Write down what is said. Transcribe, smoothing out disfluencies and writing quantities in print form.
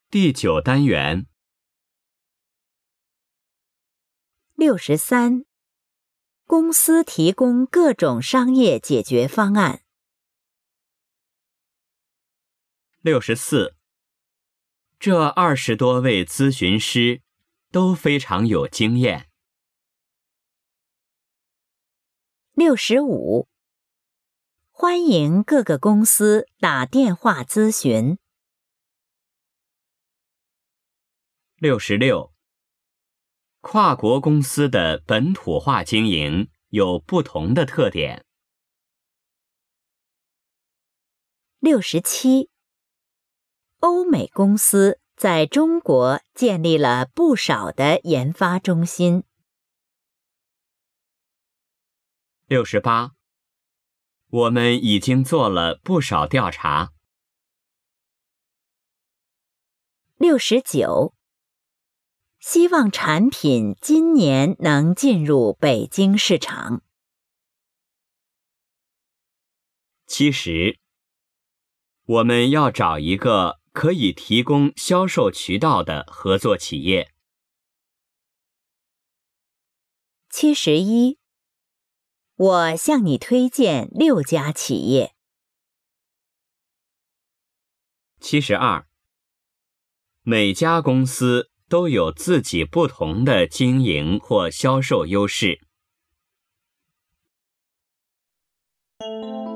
第9单元 63. 公司提供各种商业解决方案。 64. 这20多位咨询师都非常有经验。 65. 欢迎各个公司打电话咨询。 66. 跨国公司的本土化经营有不同的特点。 67. 欧美公司在中国建立了不少的研发中心。 68. 我们已经做了不少调查。 69. 希望产品今年能进入北京市场。 70. 我们要找一个可以提供销售渠道的合作企业。 71. 我向你推荐6家企业。 72. 每家公司都有自己不同的经营或销售优势。